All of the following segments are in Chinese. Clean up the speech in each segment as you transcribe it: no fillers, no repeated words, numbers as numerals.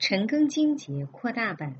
陈庚金节扩大版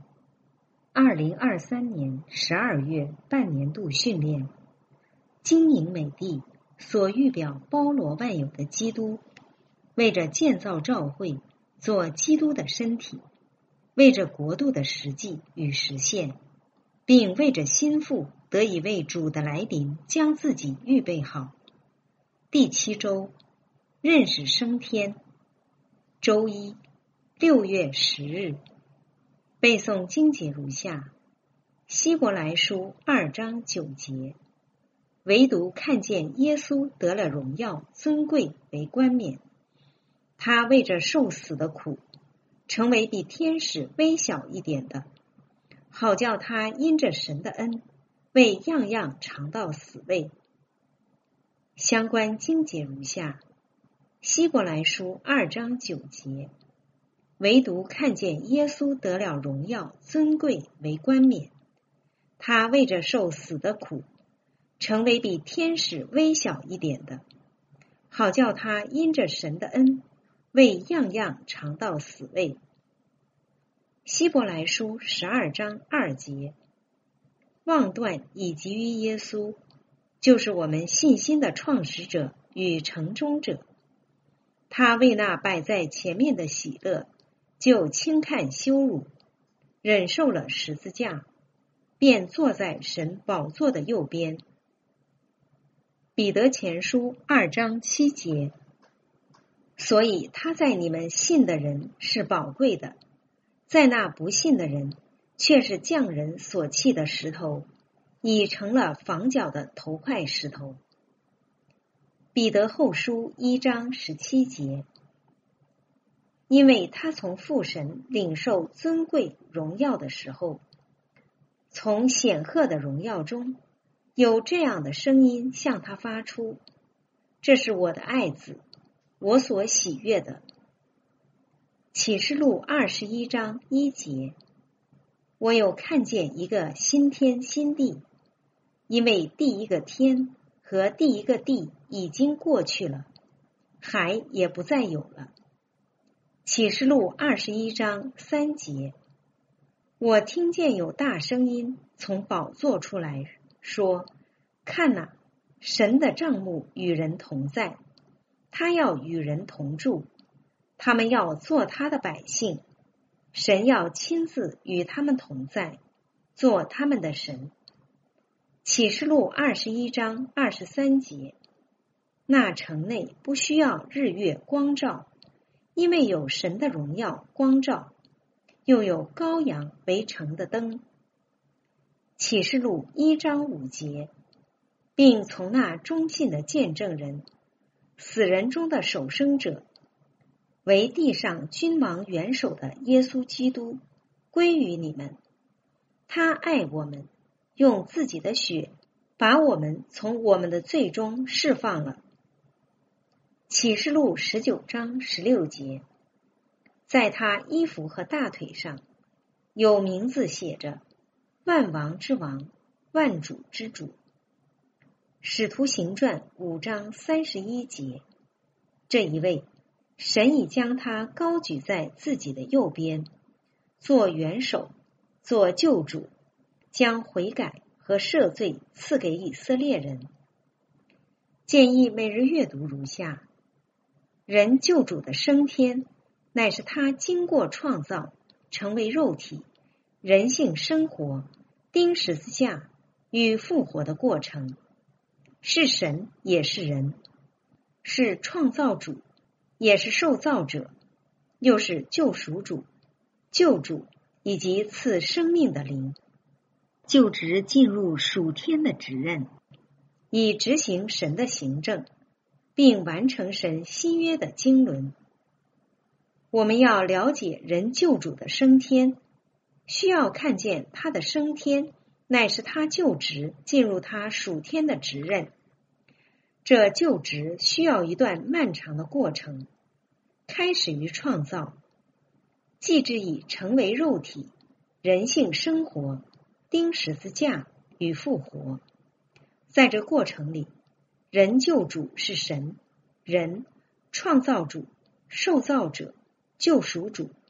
2023年12月半年度训练。经营美地所预表包罗万有的基督，为着建造教会，做基督的身体，为着国度的实际与实现，并为着心腹得以为主的来临将自己预备好。第7周，认识升天。周一，6月10日，背诵经节如下：希伯来书2章9节，唯独看见耶稣得了荣耀尊贵为冠冕，他为着受死的苦，成为比天使微小一点的，好叫他因着神的恩，为样样尝到死味。相关经节如下：希伯来书2章9节，唯独看见耶稣得了荣耀尊贵为冠冕，他为着受死的苦，成为比天使微小一点的，好叫他因着神的恩，为样样尝到死味。希伯来书12章2节，妄断以及于耶稣，就是我们信心的创始者与成终者。他为那摆在前面的喜乐，就轻看羞辱，忍受了十字架，便坐在神宝座的右边。彼得前书2章7节，所以他在你们信的人是宝贵的，在那不信的人却是匠人所弃的石头，已成了房角的头块石头。彼得后书1章17节，因为他从父神领受尊贵荣耀的时候，从显赫的荣耀中有这样的声音向他发出：这是我的爱子，我所喜悦的。启示录21章1节，我有看见一个新天新地，因为第一个天和第一个地已经过去了，海也不再有了。启示录21章3节，我听见有大声音从宝座出来说：看哪，神的帐幕与人同在，他要与人同住，他们要做他的百姓，神要亲自与他们同在，做他们的神。启示录21章23节，那城内不需要日月光照，因为有神的荣耀光照，又有羔羊为城的灯。启示录1章5节，并从那忠信的见证人，死人中的首生者，为地上君王元首的耶稣基督，归于你们。他爱我们，用自己的血把我们从我们的罪中释放了。启示录19章16节，在他衣服和大腿上有名字写着：万王之王，万主之主。使徒行传5章31节，这一位神已将他高举在自己的右边，做元首，做救主，将悔改和赦罪赐给以色列人。建议每日阅读如下：人救主的升天，乃是他经过创造，成为肉体，人性生活，钉十字架与复活的过程，是神也是人，是创造主也是受造者，又是救赎主、救主以及赐生命的灵，就职进入属天的职任，以执行神的行政，并完成神新约的经纶。我们要了解人救主的升天，需要看见他的升天乃是他就职进入他属天的职任。这就职需要一段漫长的过程，开始于创造，继至以成为肉体，人性生活，钉十字架与复活。在这过程里，人救主是神、人、创造主、受造者、救赎主，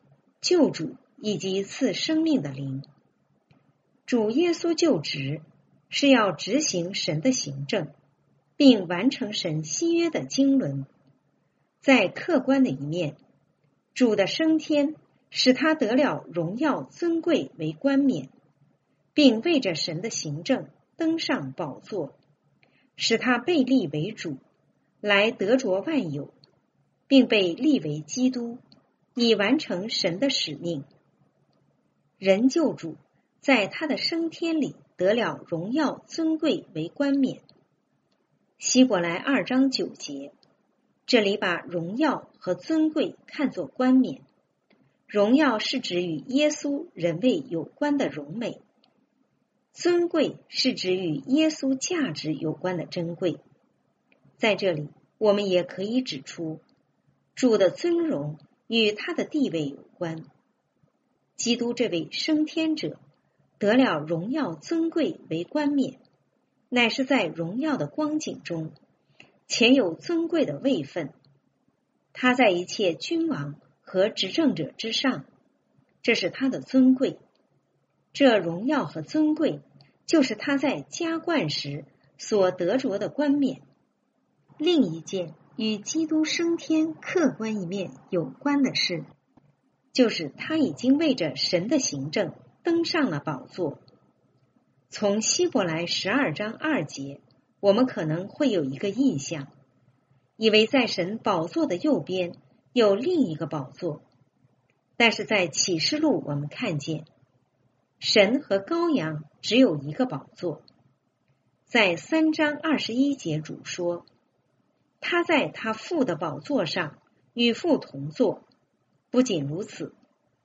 救主以及赐生命的灵。主耶稣就职是要执行神的行政，并完成神新约的经纶。在客观的一面，主的升天使他得了荣耀尊贵为冠冕，并为着神的行政登上宝座，使他被立为主，来得着万有，并被立为基督，以完成神的使命。人救主在他的升天里得了荣耀尊贵为冠冕。希伯来2章9节，这里把荣耀和尊贵看作冠冕。荣耀是指与耶稣人位有关的荣美，尊贵是指与耶稣价值有关的珍贵。在这里，我们也可以指出，主的尊荣与他的地位有关。基督这位升天者得了荣耀尊贵为冠冕，乃是在荣耀的光景中，且有尊贵的位分。他在一切君王和执政者之上，这是他的尊贵。这荣耀和尊贵就是他在加冠时所得着的冠冕。另一件与基督升天客观一面有关的事，就是他已经为着神的行政登上了宝座。从希伯来12章2节，我们可能会有一个印象，以为在神宝座的右边有另一个宝座。但是在启示录我们看见，神和羔羊只有一个宝座。在3章21节主说，他在他父的宝座上与父同坐。不仅如此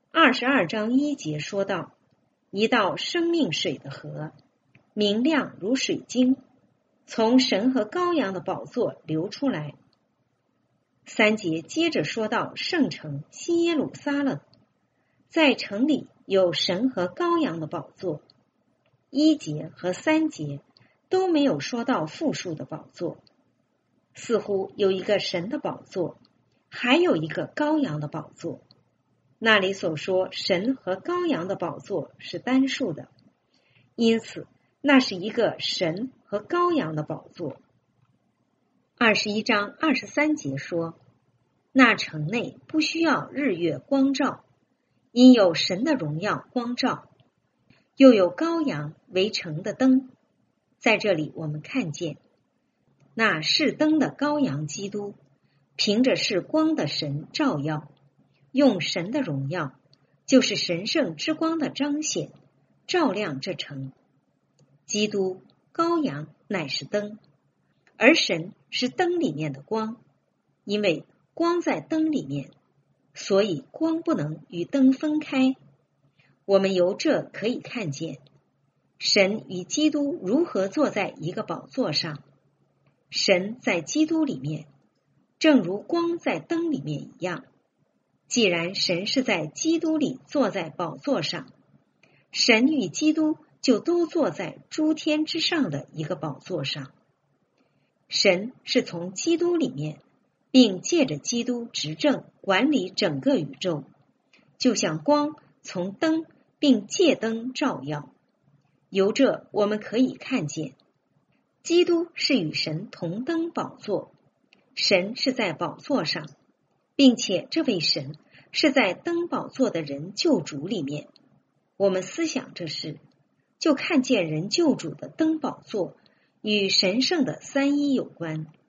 ，22章1节说道，一道生命水的河，明亮如水晶，从神和羔羊的宝座流出来。3节接着说到圣城新耶路撒冷，在城里有神和羔羊的宝座。1节和3节都没有说到复数的宝座，似乎有一个神的宝座，还有一个羔羊的宝座。那里所说神和羔羊的宝座是单数的，因此那是一个神和羔羊的宝座。21章23节说，那城内不需要日月光照，因有神的荣耀光照，又有羔羊为城的灯。在这里我们看见，那是灯的羔羊基督，凭着是光的神照耀，用神的荣耀，就是神圣之光的彰显，照亮这城。基督、羔羊乃是灯，而神是灯里面的光，因为光在灯里面，所以光不能与灯分开。我们由这可以看见，神与基督如何坐在一个宝座上。神在基督里面，正如光在灯里面一样。既然神是在基督里坐在宝座上，神与基督就都坐在诸天之上的一个宝座上。神是从基督里面，并借着基督执政管理整个宇宙，就像光从灯并借灯照耀。由这我们可以看见，基督是与神同登宝座，神是在宝座上，并且这位神是在登宝座的人救主里面。我们思想这事，就看见人救主的登宝座与神圣的三一有关。